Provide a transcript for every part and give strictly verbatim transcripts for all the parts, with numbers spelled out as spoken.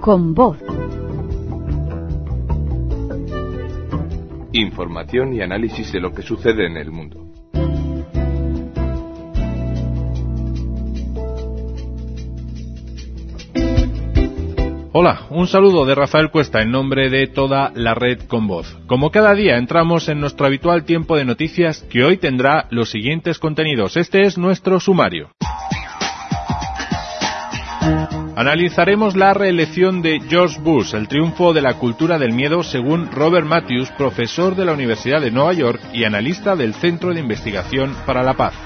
Con voz. Información y análisis de lo que sucede en el mundo. Hola, un saludo de Rafael Cuesta en nombre de toda la red Con Voz. Como cada día entramos en nuestro habitual tiempo de noticias que hoy tendrá los siguientes contenidos. Este es nuestro sumario. Analizaremos la reelección de George Bush, el triunfo de la cultura del miedo según Robert Matthews, profesor de la Universidad de Nueva York y analista del Centro de Investigación para la Paz.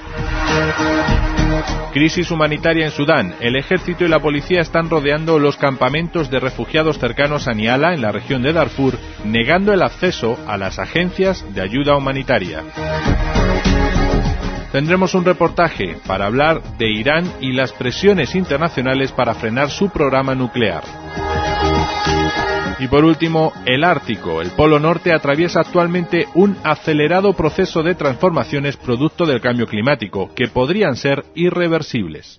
Crisis humanitaria en Sudán. El ejército y la policía están rodeando los campamentos de refugiados cercanos a Niala, en la región de Darfur, negando el acceso a las agencias de ayuda humanitaria. Tendremos un reportaje para hablar de Irán y las presiones internacionales para frenar su programa nuclear. Y por último, el Ártico. El Polo Norte atraviesa actualmente un acelerado proceso de transformaciones producto del cambio climático, que podrían ser irreversibles.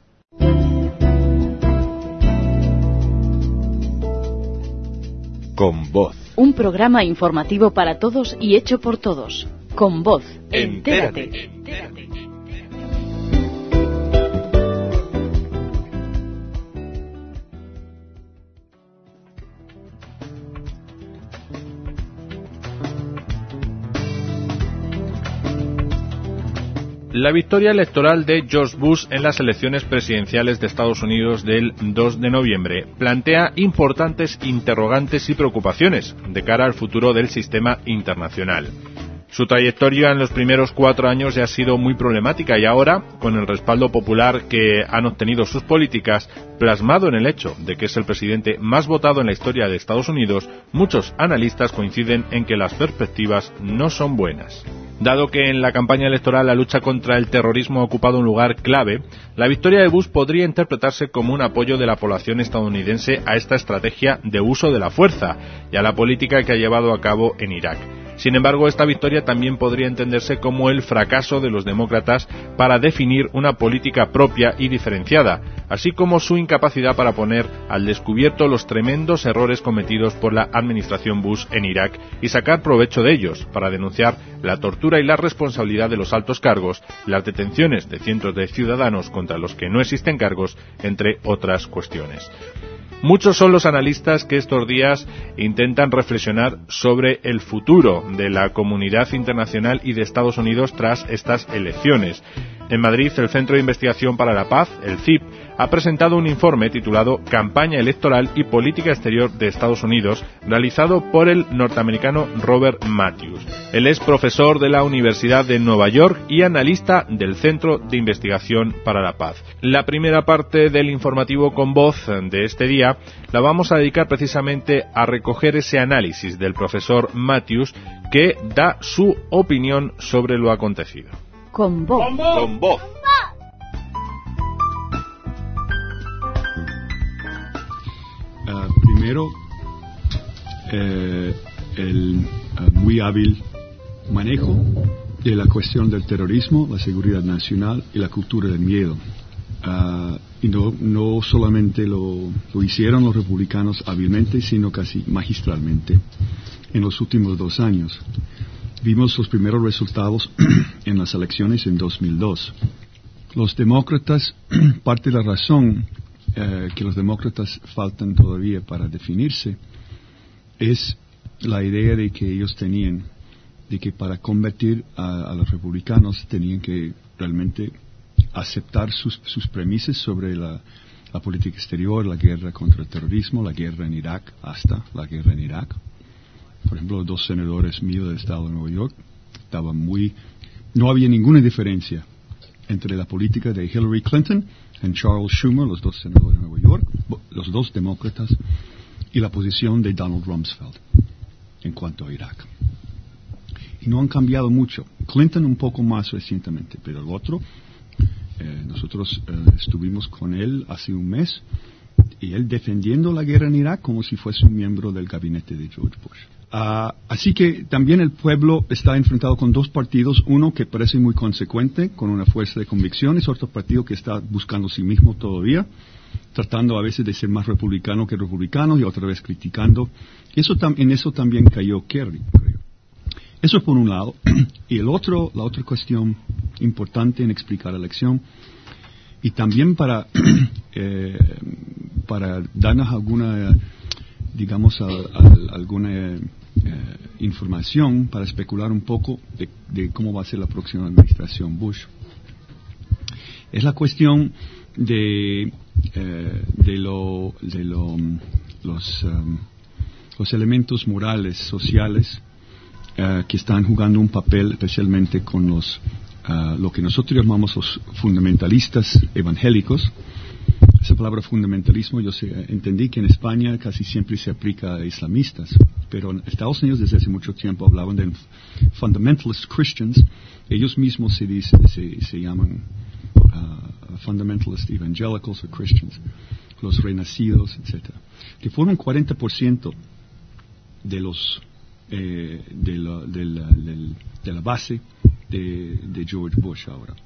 Con Voz. Un programa informativo para todos y hecho por todos. Con Voz. Entérate. Entérate. La victoria electoral de George Bush en las elecciones presidenciales de Estados Unidos del dos de noviembre plantea importantes interrogantes y preocupaciones de cara al futuro del sistema internacional. Su trayectoria en los primeros cuatro años ya ha sido muy problemática y ahora, con el respaldo popular que han obtenido sus políticas, plasmado en el hecho de que es el presidente más votado en la historia de Estados Unidos, muchos analistas coinciden en que las perspectivas no son buenas. Dado que en la campaña electoral la lucha contra el terrorismo ha ocupado un lugar clave, la victoria de Bush podría interpretarse como un apoyo de la población estadounidense a esta estrategia de uso de la fuerza y a la política que ha llevado a cabo en Irak. Sin embargo, esta victoria también podría entenderse como el fracaso de los demócratas para definir una política propia y diferenciada, así como su incapacidad para poner al descubierto los tremendos errores cometidos por la administración Bush en Irak y sacar provecho de ellos para denunciar la tortura y la responsabilidad de los altos cargos, las detenciones de cientos de ciudadanos contra los que no existen cargos, entre otras cuestiones. Muchos son los analistas que estos días intentan reflexionar sobre el futuro de la comunidad internacional y de Estados Unidos tras estas elecciones. En Madrid, el Centro de Investigación para la Paz, el C I P, ha presentado un informe titulado Campaña Electoral y Política Exterior de Estados Unidos, realizado por el norteamericano Robert Matthews. Él es profesor de la Universidad de Nueva York y analista del Centro de Investigación para la Paz. La primera parte del informativo Con Voz de este día la vamos a dedicar precisamente a recoger ese análisis del profesor Matthews, que da su opinión sobre lo acontecido. Con Voz. Con Voz. Uh, primero, eh, el uh, muy hábil manejo de la cuestión del terrorismo, la seguridad nacional y la cultura del miedo. Uh, y no, no solamente lo, lo hicieron los republicanos hábilmente, sino casi magistralmente en los últimos dos años. Vimos los primeros resultados en las elecciones en dos mil dos. Los demócratas, parte de la razón eh, que los demócratas faltan todavía para definirse, es la idea de que ellos tenían, de que para convertir a, a los republicanos tenían que realmente aceptar sus, sus premisas sobre la, la política exterior, la guerra contra el terrorismo, la guerra en Irak, hasta la guerra en Irak. Por ejemplo, los dos senadores míos del estado de Nueva York estaban muy... No había ninguna diferencia entre la política de Hillary Clinton y Charles Schumer, los dos senadores de Nueva York, los dos demócratas, y la posición de Donald Rumsfeld en cuanto a Irak. Y no han cambiado mucho. Clinton un poco más recientemente, pero el otro, eh, nosotros eh, estuvimos con él hace un mes, y él defendiendo la guerra en Irak como si fuese un miembro del gabinete de George Bush. Uh, así que también el pueblo está enfrentado con dos partidos, uno que parece muy consecuente, con una fuerza de convicciones, otro partido que está buscando sí mismo todavía, tratando a veces de ser más republicano que republicano y otra vez criticando. Eso tam- en eso también cayó Kerry, creo. Eso por un lado. Y el otro, la otra cuestión importante en explicar la elección, y también para, eh, para darnos alguna, digamos, a, a, alguna eh, información para especular un poco de, de cómo va a ser la próxima administración Bush. Es la cuestión de, eh, de, lo, de lo, los, um, los elementos morales, sociales, uh, que están jugando un papel especialmente con los, uh, lo que nosotros llamamos los fundamentalistas evangélicos. Esa palabra fundamentalismo, yo sé, entendí que en España casi siempre se aplica a islamistas, pero en Estados Unidos desde hace mucho tiempo hablaban de fundamentalist Christians. Ellos mismos se, dice, se, se llaman uh, fundamentalist evangelicals o Christians, los renacidos, etcétera, que fueron cuarenta por ciento de los eh, de, la, de, la, de, la, de la base de, de George Bush ahora.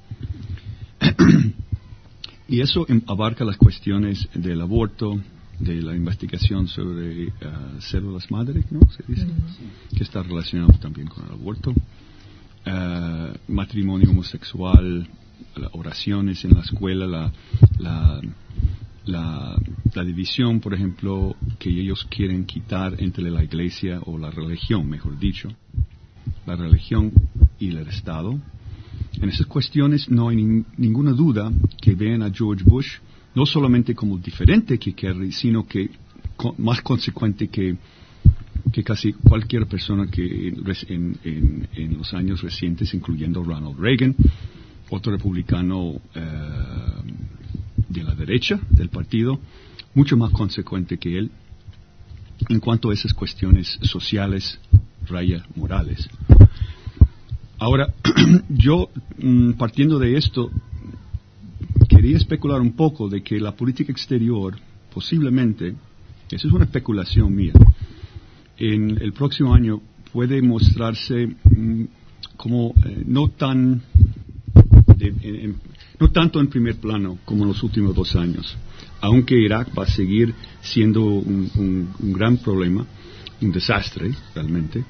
Y eso abarca las cuestiones del aborto, de la investigación sobre uh, células madre, ¿no? Se dice, mm-hmm. que está relacionado también con el aborto, uh, matrimonio homosexual, oraciones en la escuela, la, la, la, la división, por ejemplo, que ellos quieren quitar entre la iglesia o la religión, mejor dicho, la religión y el Estado. En esas cuestiones no hay nin, ninguna duda que ven a George Bush no solamente como diferente que Kerry, sino que con, más consecuente que, que casi cualquier persona que en, en, en los años recientes, incluyendo Ronald Reagan, otro republicano eh, de la derecha del partido, mucho más consecuente que él en cuanto a esas cuestiones sociales, raya morales. Ahora, yo, partiendo de esto, quería especular un poco de que la política exterior, posiblemente, esa es una especulación mía, en el próximo año puede mostrarse mm, como eh, no tan, de, en, no tanto en primer plano como en los últimos dos años, aunque Irak va a seguir siendo un, un, un gran problema, un desastre realmente.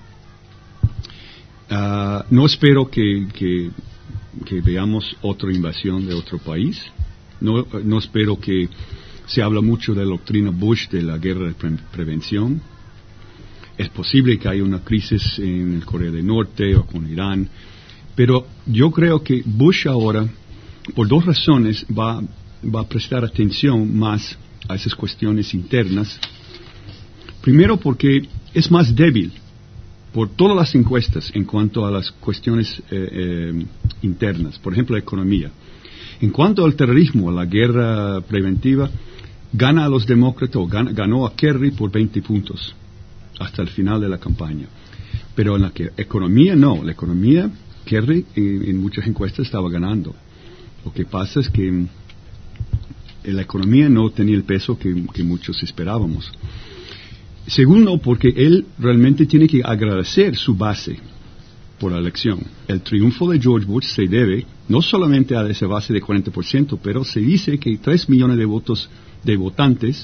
Uh, no espero que, que, que veamos otra invasión de otro país. No, no espero que se habla mucho de la doctrina Bush de la guerra de pre- prevención. Es posible que haya una crisis en el Corea del Norte o con Irán. Pero yo creo que Bush ahora, por dos razones, va, va a prestar atención más a esas cuestiones internas. Primero porque es más débil por todas las encuestas en cuanto a las cuestiones eh, eh, internas, por ejemplo, la economía. En cuanto al terrorismo, a la guerra preventiva, gana a los demócratas, o gana, ganó a Kerry por veinte puntos hasta el final de la campaña. Pero en la que, economía no, la economía, Kerry en, en muchas encuestas estaba ganando. Lo que pasa es que en la economía no tenía el peso que, que muchos esperábamos. Segundo, porque él realmente tiene que agradecer su base por la elección. El triunfo de George Bush se debe no solamente a esa base de cuarenta por ciento, pero se dice que tres millones de votos de votantes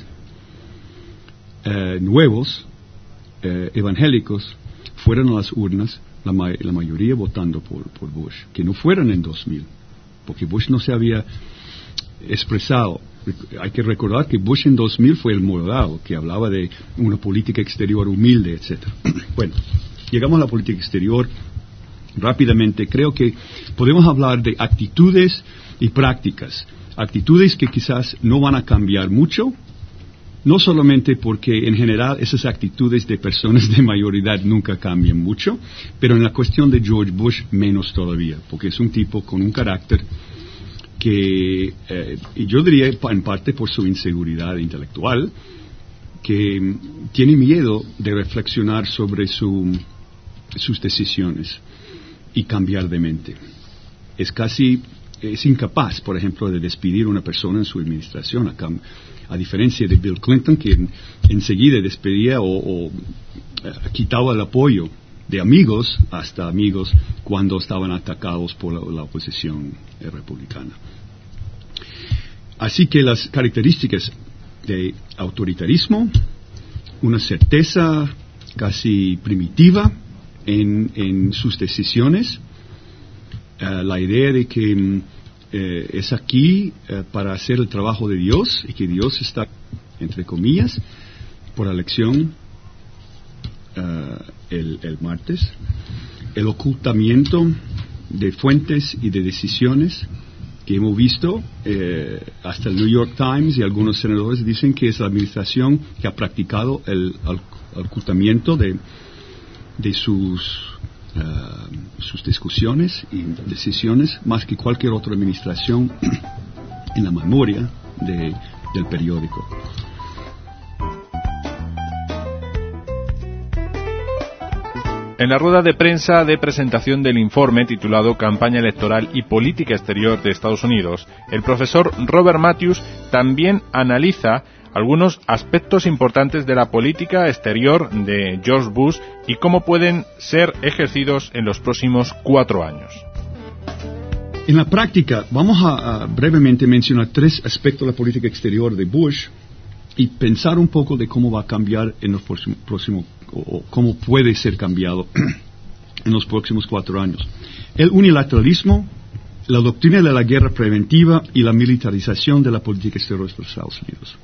eh, nuevos, eh, evangélicos, fueron a las urnas, la, ma- la mayoría votando por, por Bush, que no fueron en dos mil, porque Bush no se había expresado. Hay que recordar que Bush en dos mil fue el moderado, que hablaba de una política exterior humilde, etcétera. Bueno, llegamos a la política exterior rápidamente. Creo que podemos hablar de actitudes y prácticas. Actitudes que quizás no van a cambiar mucho, no solamente porque en general esas actitudes de personas de mayoría nunca cambian mucho, pero en la cuestión de George Bush menos todavía, porque es un tipo con un carácter que, eh, y yo diría en parte por su inseguridad intelectual, que mm, tiene miedo de reflexionar sobre su, sus decisiones y cambiar de mente. Es casi, es incapaz, por ejemplo, de despedir a una persona en su administración, a, cam- a diferencia de Bill Clinton, que en, enseguida despedía o, o eh, quitaba el apoyo de amigos hasta amigos cuando estaban atacados por la, la oposición eh, republicana. así que las características de autoritarismo, una certeza casi primitiva en, en sus decisiones, uh, la idea de que um, eh, es aquí uh, para hacer el trabajo de Dios y que Dios está, entre comillas, por elección uh, el, el martes, el ocultamiento de fuentes y de decisiones que hemos visto, eh, hasta el New York Times y algunos senadores dicen que es la administración que ha practicado el, el ocultamiento de, de sus, uh, sus discusiones y decisiones más que cualquier otra administración en la memoria de, del periódico. En la rueda de prensa de presentación del informe titulado Campaña Electoral y Política Exterior de Estados Unidos, el profesor Robert Matthews también analiza algunos aspectos importantes de la política exterior de George Bush y cómo pueden ser ejercidos en los próximos cuatro años. En la práctica, vamos a, a brevemente mencionar tres aspectos de la política exterior de Bush y pensar un poco de cómo va a cambiar en los próximos, próximos o cómo puede ser cambiado en los próximos cuatro años. El unilateralismo, la doctrina de la guerra preventiva y la militarización de la política exterior de los Estados Unidos.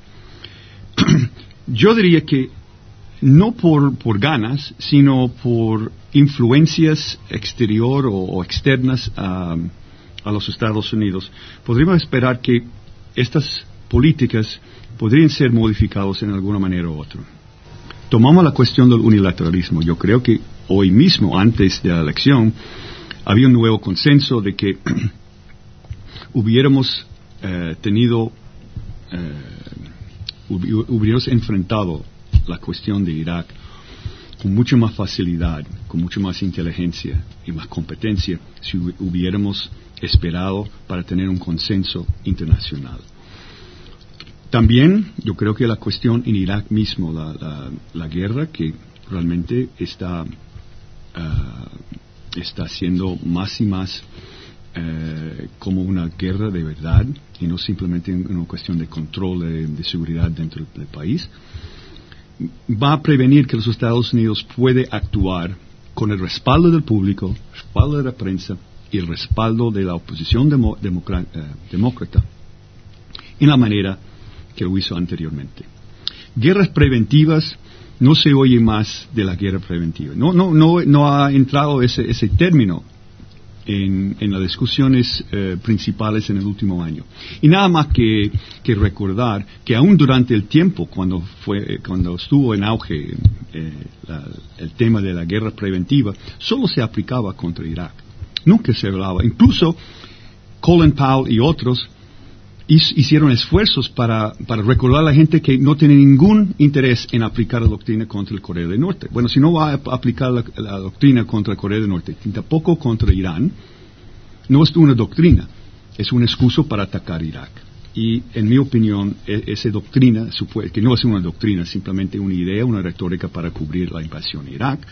Yo diría que no por, por ganas, sino por influencias exterior o, o externas a, a los Estados Unidos, podríamos esperar que estas políticas podrían ser modificadas en alguna manera u otra. Tomamos la cuestión del unilateralismo. Yo creo que hoy mismo, antes de la elección, había un nuevo consenso de que hubiéramos eh, tenido, eh, hubiéramos enfrentado la cuestión de Irak con mucha más facilidad, con mucha más inteligencia y más competencia si hubiéramos esperado para tener un consenso internacional. También yo creo que la cuestión en Irak mismo, la, la, la guerra que realmente está, uh, está siendo más y más uh, como una guerra de verdad y no simplemente una cuestión de control de, de seguridad dentro del país, va a prevenir que los Estados Unidos puede actuar con el respaldo del público, el respaldo de la prensa y el respaldo de la oposición demo, democra, uh, demócrata en la manera que lo hizo anteriormente. Guerras preventivas, no se oye más de la guerra preventiva. No, no, no, no ha entrado ese, ese término en, en las discusiones eh, principales en el último año. Y nada más que, que recordar que aún durante el tiempo cuando fue, cuando estuvo en auge eh, la, el tema de la guerra preventiva, solo se aplicaba contra Irak. Nunca se hablaba. Incluso Colin Powell y otros hicieron esfuerzos para, para recordar a la gente que no tiene ningún interés en aplicar la doctrina contra el Corea del Norte. Bueno, si no va a aplicar la, la doctrina contra Corea del Norte, tampoco contra Irán, no es una doctrina, es un excuso para atacar Irak. Y en mi opinión, e, esa doctrina, que no es una doctrina, simplemente una idea, una retórica para cubrir la invasión a Irak,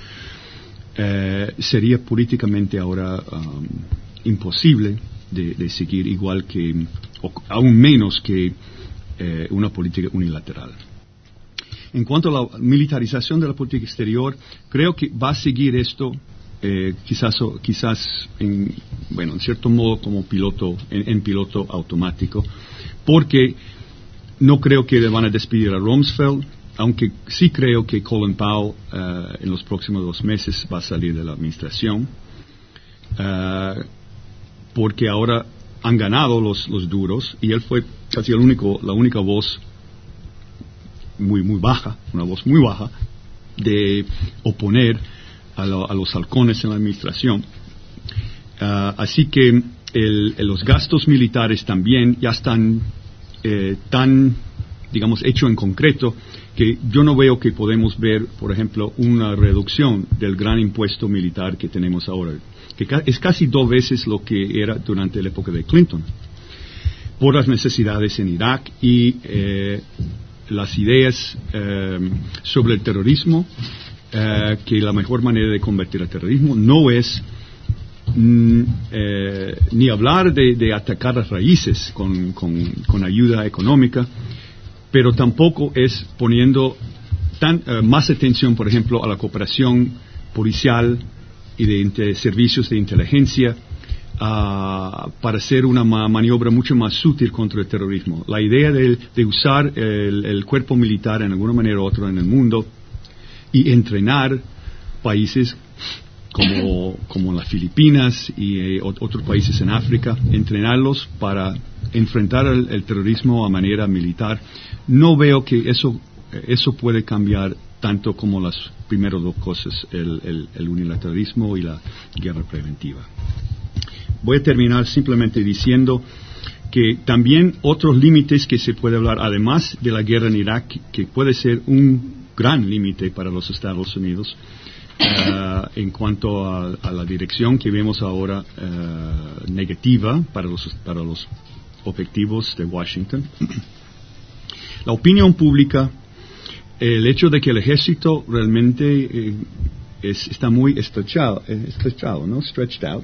eh, sería políticamente ahora um, imposible de, de seguir, igual que o aún menos que eh, una política unilateral. En cuanto a la militarización de la política exterior, creo que va a seguir esto, eh, quizás, quizás en, bueno, en cierto modo como piloto, en, en piloto automático, porque no creo que le van a despedir a Rumsfeld, aunque sí creo que Colin Powell uh, en los próximos dos meses va a salir de la administración, uh, porque ahora han ganado los, los duros y él fue casi el único, la única voz muy muy baja, una voz muy baja de oponer a, lo, a los halcones en la administración. Uh, así que el, el, los gastos militares también ya están eh, tan, digamos, hechos en concreto que yo no veo que podemos ver, por ejemplo, una reducción del gran impuesto militar que tenemos ahora, que es casi dos veces lo que era durante la época de Clinton, por las necesidades en Irak y eh, las ideas eh, sobre el terrorismo, eh, que la mejor manera de combatir el terrorismo no es mm, eh, ni hablar de, de atacar las raíces con, con, con ayuda económica, pero tampoco es poniendo tan, uh, más atención, por ejemplo, a la cooperación policial y de, de servicios de inteligencia uh, para hacer una ma- maniobra mucho más sutil contra el terrorismo. La idea de, de usar el, el cuerpo militar en alguna manera u otra en el mundo y entrenar países como, como las Filipinas y eh, otros países en África, entrenarlos para enfrentar el, el terrorismo a manera militar. No veo que eso, eso puede cambiar tanto como las primeras dos cosas, el, el, el unilateralismo y la guerra preventiva. Voy a terminar simplemente diciendo que también otros límites que se puede hablar, además de la guerra en Irak, que puede ser un gran límite para los Estados Unidos, Uh, en cuanto a, a la dirección que vemos ahora uh, negativa para los, para los objetivos de Washington. La opinión pública, el hecho de que el ejército realmente eh, es, está muy estrechado, eh, estrechado, ¿no? Stretched out,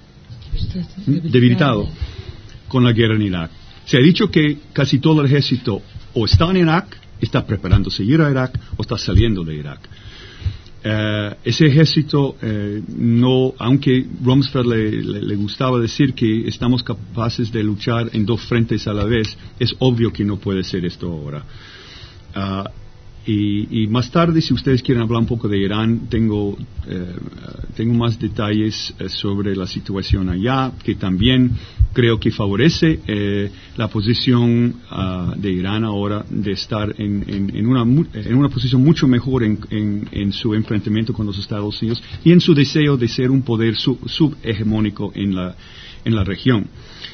debilitado con la guerra en Irak. Se ha dicho que casi todo el ejército o está en Irak, está preparándose ir a Irak o está saliendo de Irak. Uh, ese ejército, uh, no, aunque Rumsfeld le, le, le gustaba decir que estamos capaces de luchar en dos frentes a la vez, es obvio que no puede ser esto ahora. Uh, y, y más tarde, si ustedes quieren hablar un poco de Irán, tengo, uh, tengo más detalles uh, sobre la situación allá, que también creo que favorece eh, la posición uh, de Irán ahora de estar en, en, en, una, en una posición mucho mejor en, en, en su enfrentamiento con los Estados Unidos y en su deseo de ser un poder sub, subhegemónico en la, en la región.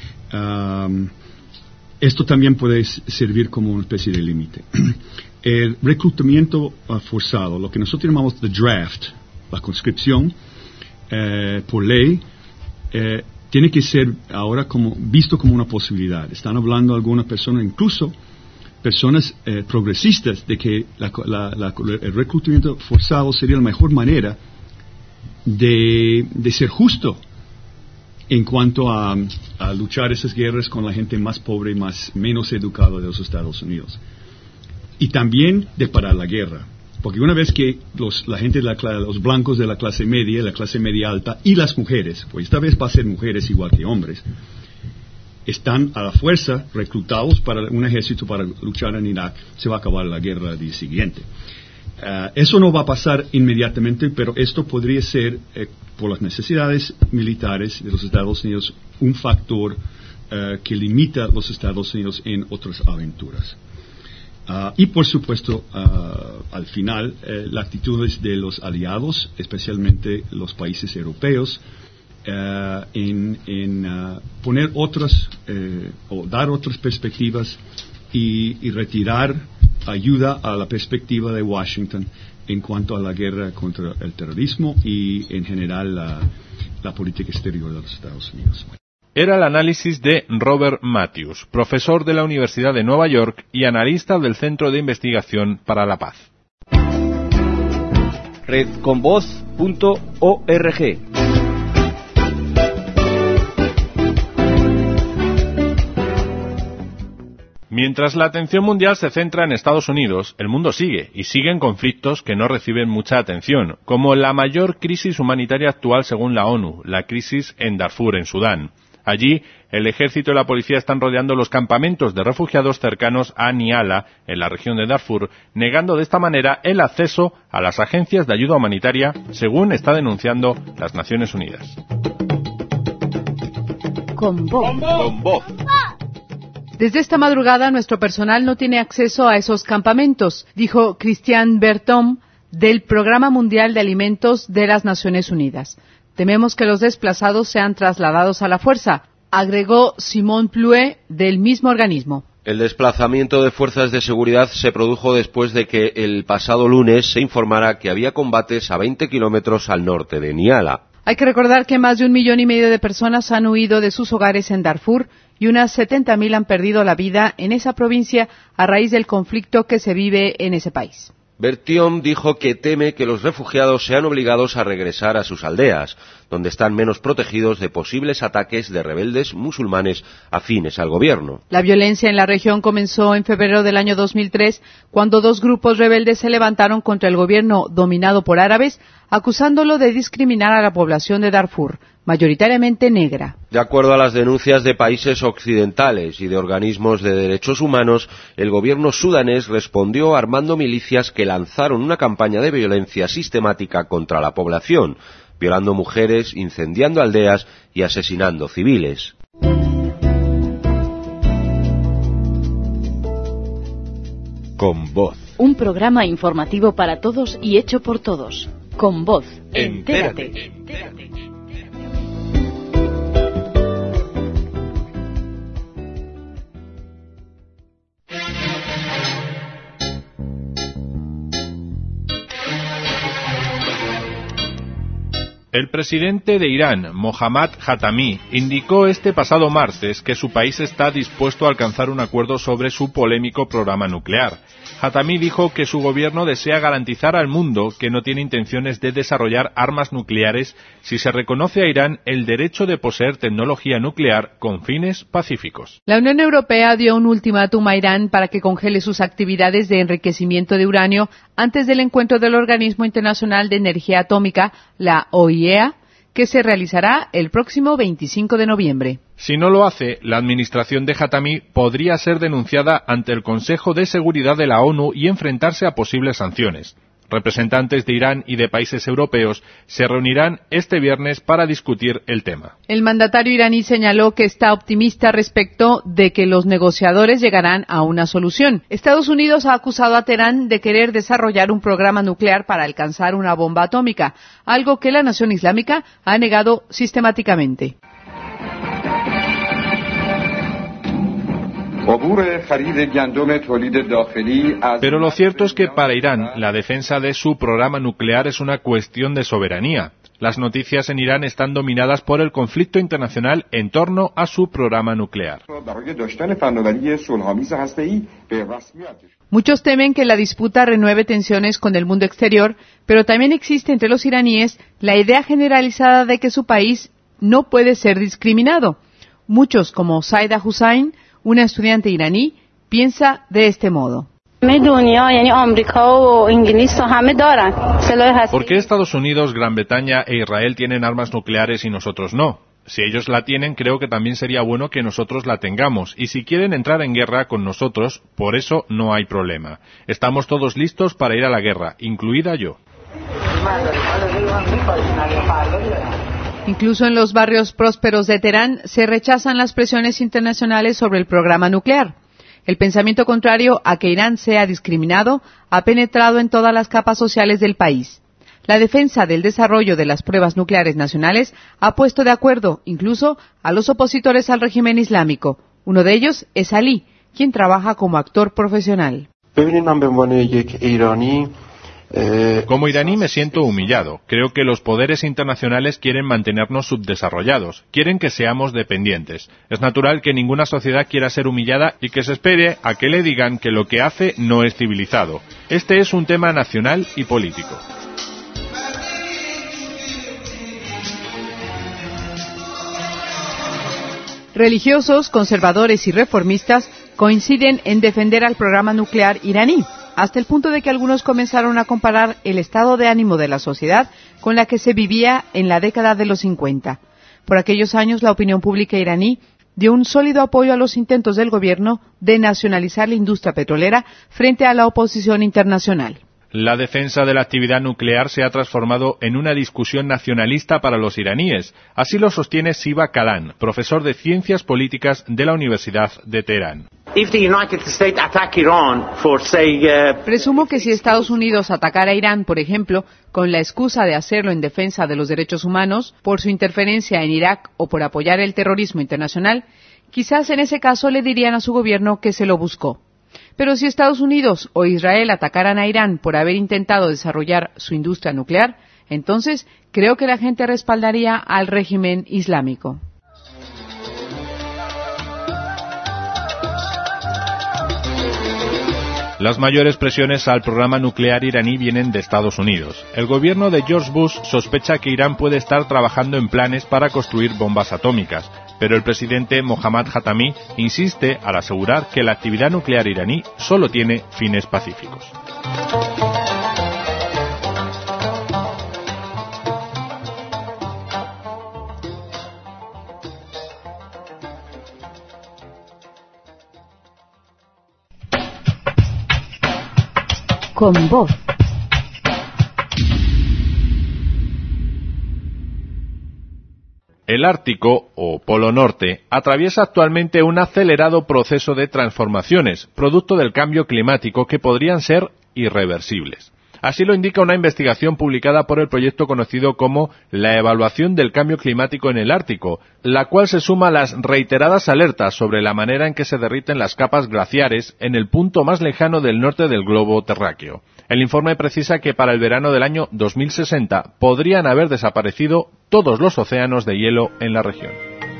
Um, esto también puede servir como una especie de límite. El reclutamiento uh, forzado, lo que nosotros llamamos the draft, la conscripción eh, por ley, eh, tiene que ser ahora como visto como una posibilidad. Están hablando algunas personas, incluso personas eh, progresistas, de que la, la, la, el reclutamiento forzado sería la mejor manera de, de ser justo en cuanto a, a luchar esas guerras con la gente más pobre y más menos educada de los Estados Unidos. Y también de parar la guerra. Porque una vez que los, la gente, de la, los blancos de la clase media, la clase media alta y las mujeres, pues esta vez va a ser mujeres igual que hombres, están a la fuerza reclutados para un ejército para luchar en Irak, se va a acabar la guerra al día siguiente. Uh, eso no va a pasar inmediatamente, pero esto podría ser, eh, por las necesidades militares de los Estados Unidos, un factor uh, que limita a los Estados Unidos en otras aventuras. Uh, y por supuesto, uh, al final, eh, las actitudes de los aliados, especialmente los países europeos, uh, en, en uh, poner otras, eh, o dar otras perspectivas y, y retirar ayuda a la perspectiva de Washington en cuanto a la guerra contra el terrorismo y en general la, la política exterior de los Estados Unidos. Era el análisis de Robert Matthews, profesor de la Universidad de Nueva York y analista del Centro de Investigación para la Paz. red con voz punto org. Mientras la atención mundial se centra en Estados Unidos, el mundo sigue, y siguen conflictos que no reciben mucha atención, como la mayor crisis humanitaria actual según la ONU, la crisis en Darfur, en Sudán. Allí, el ejército y la policía están rodeando los campamentos de refugiados cercanos a Niala, en la región de Darfur, negando de esta manera el acceso a las agencias de ayuda humanitaria, según está denunciando las Naciones Unidas. Con voz. Con voz. Desde esta madrugada, nuestro personal no tiene acceso a esos campamentos, dijo Christian Bertom, del Programa Mundial de Alimentos de las Naciones Unidas. Tememos que los desplazados sean trasladados a la fuerza, agregó Simon Plue, del mismo organismo. El desplazamiento de fuerzas de seguridad se produjo después de que el pasado lunes se informara que había combates a veinte kilómetros al norte de Niala. Hay que recordar que más de un millón y medio de personas han huido de sus hogares en Darfur y unas setenta mil han perdido la vida en esa provincia a raíz del conflicto que se vive en ese país. Bertión dijo que teme que los refugiados sean obligados a regresar a sus aldeas, donde están menos protegidos de posibles ataques de rebeldes musulmanes afines al gobierno. La violencia en la región comenzó en febrero del año dos mil tres, cuando dos grupos rebeldes se levantaron contra el gobierno dominado por árabes, acusándolo de discriminar a la población de Darfur, mayoritariamente negra. De acuerdo a las denuncias de países occidentales y de organismos de derechos humanos, el gobierno sudanés respondió armando milicias que lanzaron una campaña de violencia sistemática contra la población, violando mujeres, incendiando aldeas y asesinando civiles. Con Voz. Un programa informativo para todos y hecho por todos. Con Voz. Entérate. Entérate. El presidente de Irán, Mohammad Khatami, indicó este pasado martes que su país está dispuesto a alcanzar un acuerdo sobre su polémico programa nuclear. Khatami dijo que su gobierno desea garantizar al mundo que no tiene intenciones de desarrollar armas nucleares si se reconoce a Irán el derecho de poseer tecnología nuclear con fines pacíficos. La Unión Europea dio un ultimátum a Irán para que congele sus actividades de enriquecimiento de uranio antes del encuentro del Organismo Internacional de Energía Atómica, la O I E A, que se realizará el próximo veinticinco de noviembre. Si no lo hace, la administración de Khatami podría ser denunciada ante el Consejo de Seguridad de la ONU y enfrentarse a posibles sanciones. Representantes de Irán y de países europeos se reunirán este viernes para discutir el tema. El mandatario iraní señaló que está optimista respecto de que los negociadores llegarán a una solución. Estados Unidos ha acusado a Teherán de querer desarrollar un programa nuclear para alcanzar una bomba atómica, algo que la nación islámica ha negado sistemáticamente. Pero lo cierto es que para Irán la defensa de su programa nuclear es una cuestión de soberanía. Las noticias en Irán están dominadas por el conflicto internacional en torno a su programa nuclear. Muchos temen que la disputa renueve tensiones con el mundo exterior, pero también existe entre los iraníes la idea generalizada de que su país no puede ser discriminado. Muchos, como Saida Hussain, una estudiante iraní, piensa de este modo. ¿Por qué Estados Unidos, Gran Bretaña e Israel tienen armas nucleares y nosotros no? Si ellos la tienen, creo que también sería bueno que nosotros la tengamos. Y si quieren entrar en guerra con nosotros, por eso no hay problema. Estamos todos listos para ir a la guerra, incluida yo. Incluso en los barrios prósperos de Teherán se rechazan las presiones internacionales sobre el programa nuclear. El pensamiento contrario a que Irán sea discriminado ha penetrado en todas las capas sociales del país. La defensa del desarrollo de las pruebas nucleares nacionales ha puesto de acuerdo incluso a los opositores al régimen islámico. Uno de ellos es Ali, quien trabaja como actor profesional. Como iraní me siento humillado. Creo que los poderes internacionales quieren mantenernos subdesarrollados, quieren que seamos dependientes. Es natural que ninguna sociedad quiera ser humillada y que se espere a que le digan que lo que hace no es civilizado. Este es un tema nacional y político. Religiosos, conservadores y reformistas coinciden en defender al programa nuclear iraní, hasta el punto de que algunos comenzaron a comparar el estado de ánimo de la sociedad con la que se vivía en la década de los cincuenta. Por aquellos años, la opinión pública iraní dio un sólido apoyo a los intentos del gobierno de nacionalizar la industria petrolera frente a la oposición internacional. La defensa de la actividad nuclear se ha transformado en una discusión nacionalista para los iraníes. Así lo sostiene Siva Kalan, profesor de Ciencias Políticas de la Universidad de Teherán. Presumo que si Estados Unidos atacara a Irán, por ejemplo, con la excusa de hacerlo en defensa de los derechos humanos, por su interferencia en Irak o por apoyar el terrorismo internacional, quizás en ese caso le dirían a su gobierno que se lo buscó. Pero si Estados Unidos o Israel atacaran a Irán por haber intentado desarrollar su industria nuclear, entonces creo que la gente respaldaría al régimen islámico. Las mayores presiones al programa nuclear iraní vienen de Estados Unidos. El gobierno de George Bush sospecha que Irán puede estar trabajando en planes para construir bombas atómicas, pero el presidente Mohammad Khatami insiste al asegurar que la actividad nuclear iraní solo tiene fines pacíficos. Con voz. El Ártico, o Polo Norte, atraviesa actualmente un acelerado proceso de transformaciones, producto del cambio climático que podrían ser irreversibles. Así lo indica una investigación publicada por el proyecto conocido como la Evaluación del Cambio Climático en el Ártico, la cual se suma a las reiteradas alertas sobre la manera en que se derriten las capas glaciares en el punto más lejano del norte del globo terráqueo. El informe precisa que para el verano del año dos mil sesenta podrían haber desaparecido todos los océanos de hielo en la región.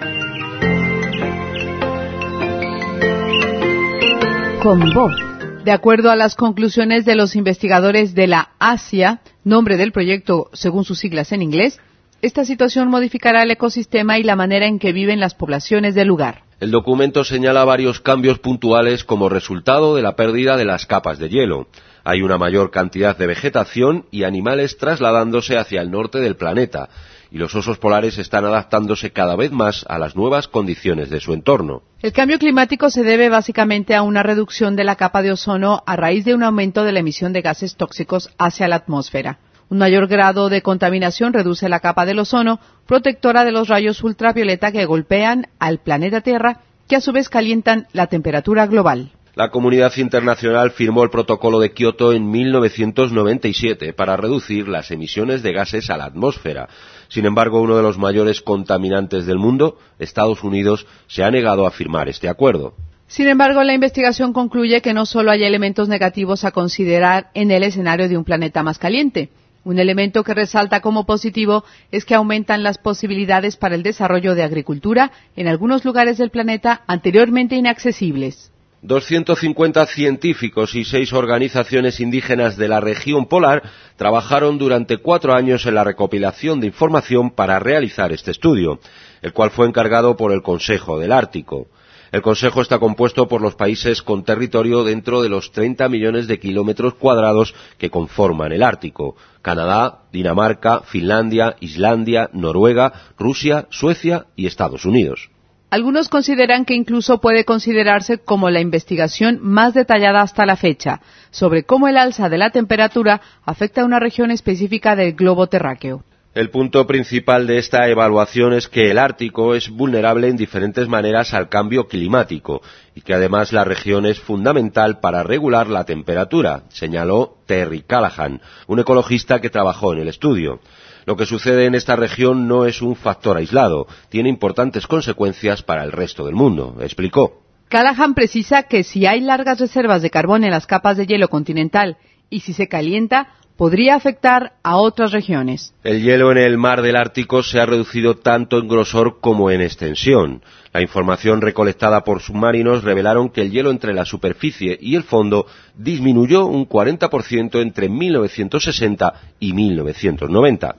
Con voz. De acuerdo a las conclusiones de los investigadores de la ASIA, nombre del proyecto según sus siglas en inglés, esta situación modificará el ecosistema y la manera en que viven las poblaciones del lugar. El documento señala varios cambios puntuales como resultado de la pérdida de las capas de hielo. Hay una mayor cantidad de vegetación y animales trasladándose hacia el norte del planeta, y los osos polares están adaptándose cada vez más a las nuevas condiciones de su entorno. El cambio climático se debe básicamente a una reducción de la capa de ozono a raíz de un aumento de la emisión de gases tóxicos hacia la atmósfera. Un mayor grado de contaminación reduce la capa del ozono, protectora de los rayos ultravioleta que golpean al planeta Tierra, que a su vez calientan la temperatura global. La comunidad internacional firmó el Protocolo de Kioto en mil novecientos noventa y siete para reducir las emisiones de gases a la atmósfera. Sin embargo, uno de los mayores contaminantes del mundo, Estados Unidos, se ha negado a firmar este acuerdo. Sin embargo, la investigación concluye que no solo hay elementos negativos a considerar en el escenario de un planeta más caliente. Un elemento que resalta como positivo es que aumentan las posibilidades para el desarrollo de agricultura en algunos lugares del planeta anteriormente inaccesibles. doscientos cincuenta científicos y seis organizaciones indígenas de la región polar trabajaron durante cuatro años en la recopilación de información para realizar este estudio, el cual fue encargado por el Consejo del Ártico. El Consejo está compuesto por los países con territorio dentro de los treinta millones de kilómetros cuadrados que conforman el Ártico: Canadá, Dinamarca, Finlandia, Islandia, Noruega, Rusia, Suecia y Estados Unidos. Algunos consideran que incluso puede considerarse como la investigación más detallada hasta la fecha sobre cómo el alza de la temperatura afecta a una región específica del globo terráqueo. El punto principal de esta evaluación es que el Ártico es vulnerable en diferentes maneras al cambio climático y que además la región es fundamental para regular la temperatura, señaló Terry Callahan, un ecologista que trabajó en el estudio. Lo que sucede en esta región no es un factor aislado, tiene importantes consecuencias para el resto del mundo, explicó. Callahan precisa que si hay largas reservas de carbón en las capas de hielo continental y si se calienta, podría afectar a otras regiones. El hielo en el mar del Ártico se ha reducido tanto en grosor como en extensión. La información recolectada por submarinos revelaron que el hielo entre la superficie y el fondo disminuyó un cuarenta por ciento entre mil novecientos sesenta y mil novecientos noventa.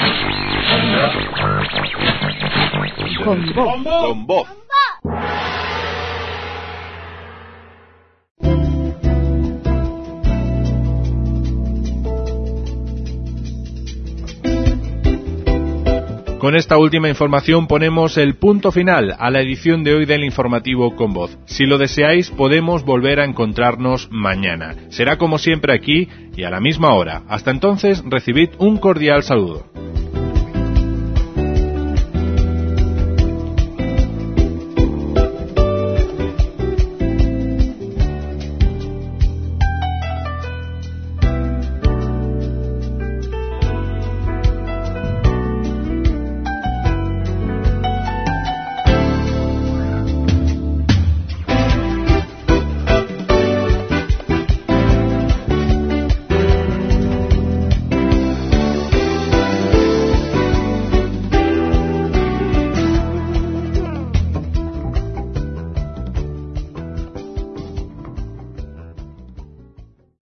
Con voz. Con voz. Con esta última información ponemos el punto final a la edición de hoy del informativo Con Voz. Si lo deseáis, podemos volver a encontrarnos mañana. Será como siempre aquí y a la misma hora. Hasta entonces, recibid un cordial saludo.